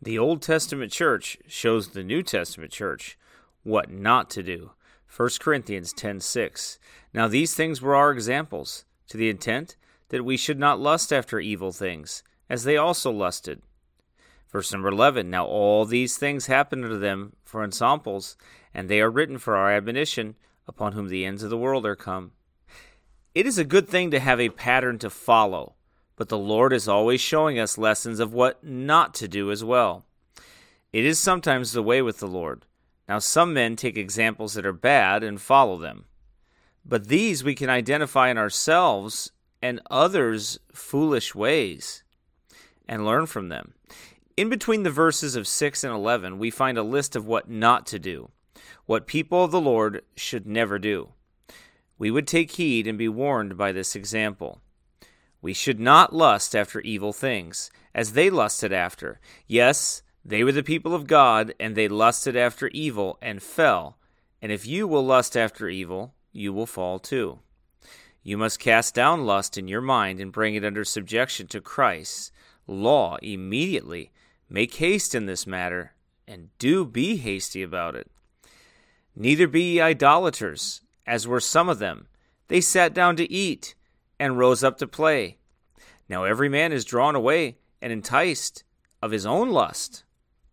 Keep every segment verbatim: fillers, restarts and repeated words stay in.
The Old Testament church shows the New Testament church what not to do. First Corinthians ten six. Now these things were our examples, to the intent that we should not lust after evil things, as they also lusted. Verse number eleven. Now all these things happen unto them for ensamples, and they are written for our admonition, upon whom the ends of the world are come. It is a good thing to have a pattern to follow, but the Lord is always showing us lessons of what not to do as well. It is sometimes the way with the Lord. Now some men take examples that are bad and follow them, but these we can identify in ourselves and others' foolish ways and learn from them. In between the verses of six and eleven, we find a list of what not to do, what people of the Lord should never do. We would take heed and be warned by this example. We should not lust after evil things, as they lusted after. Yes, they were the people of God, and they lusted after evil and fell. And if you will lust after evil, you will fall too. You must cast down lust in your mind and bring it under subjection to Christ's law immediately. Make haste in this matter, and do be hasty about it. Neither be ye idolaters, as were some of them. They sat down to eat, and rose up to play. Now every man is drawn away and enticed of his own lust.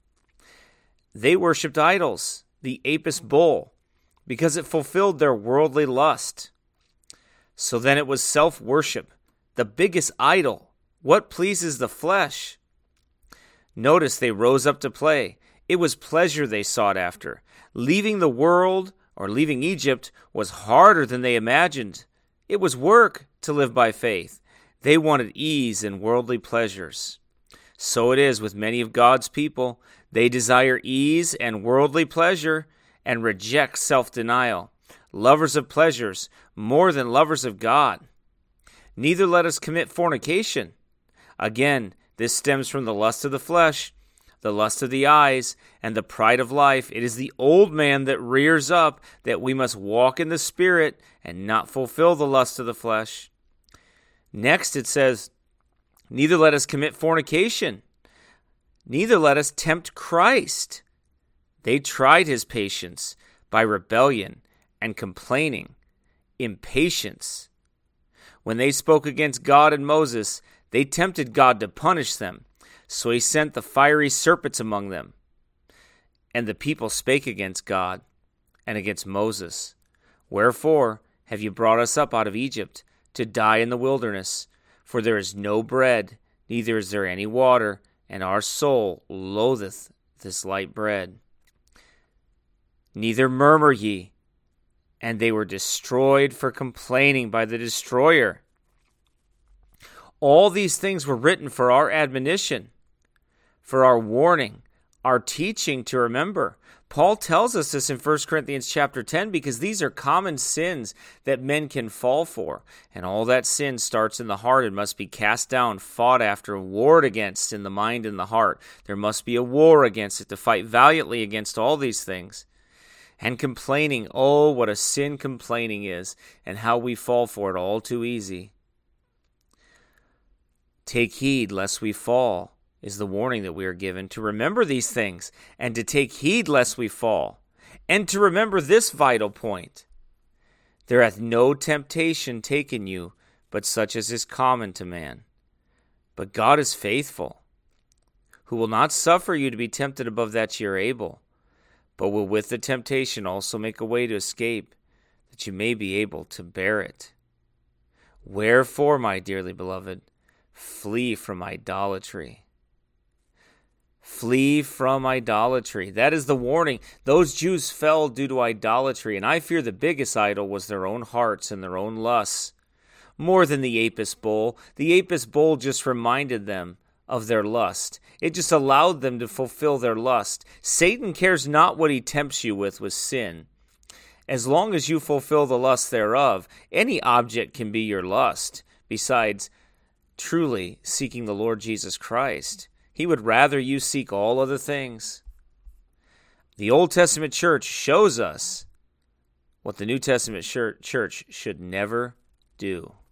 They worshipped idols, the Apis bull, because it fulfilled their worldly lust. So then it was self-worship, the biggest idol, what pleases the flesh. Notice they rose up to play. It was pleasure they sought after. Leaving the world, or leaving Egypt, was harder than they imagined. It was work to live by faith. They wanted ease and worldly pleasures. So it is with many of God's people. They desire ease and worldly pleasure and reject self-denial, lovers of pleasures more than lovers of God. Neither let us commit fornication. Again, this stems from the lust of the flesh, the lust of the eyes, and the pride of life. It is the old man that rears up that we must walk in the Spirit and not fulfill the lust of the flesh. Next it says, neither let us commit fornication, neither let us tempt Christ. They tried his patience by rebellion and complaining, impatience. When they spoke against God and Moses, they tempted God to punish them. So he sent the fiery serpents among them. And the people spake against God and against Moses. Wherefore have you brought us up out of Egypt to die in the wilderness? For there is no bread, neither is there any water, and our soul loatheth this light bread. Neither murmur ye. And they were destroyed for complaining by the destroyer. All these things were written for our admonition, for our warning, our teaching to remember. Paul tells us this in First Corinthians chapter ten because these are common sins that men can fall for. And all that sin starts in the heart and must be cast down, fought after, warred against in the mind and the heart. There must be a war against it to fight valiantly against all these things. And complaining, oh, what a sin complaining is, and how we fall for it all too easy. Take heed lest we fall, is the warning that we are given, to remember these things, and to take heed lest we fall, and to remember this vital point. There hath no temptation taken you, but such as is common to man. But God is faithful, who will not suffer you to be tempted above that ye are able, but will with the temptation also make a way to escape, that you may be able to bear it. Wherefore, my dearly beloved, flee from idolatry. Flee from idolatry. That is the warning. Those Jews fell due to idolatry, and I fear the biggest idol was their own hearts and their own lusts. More than the Apis bull. The Apis bull just reminded them of their lust. It just allowed them to fulfill their lust. Satan cares not what he tempts you with with sin. As long as you fulfill the lust thereof, any object can be your lust. Besides, truly seeking the Lord Jesus Christ, he would rather you seek all other things. The Old Testament church shows us what the New Testament church should never do.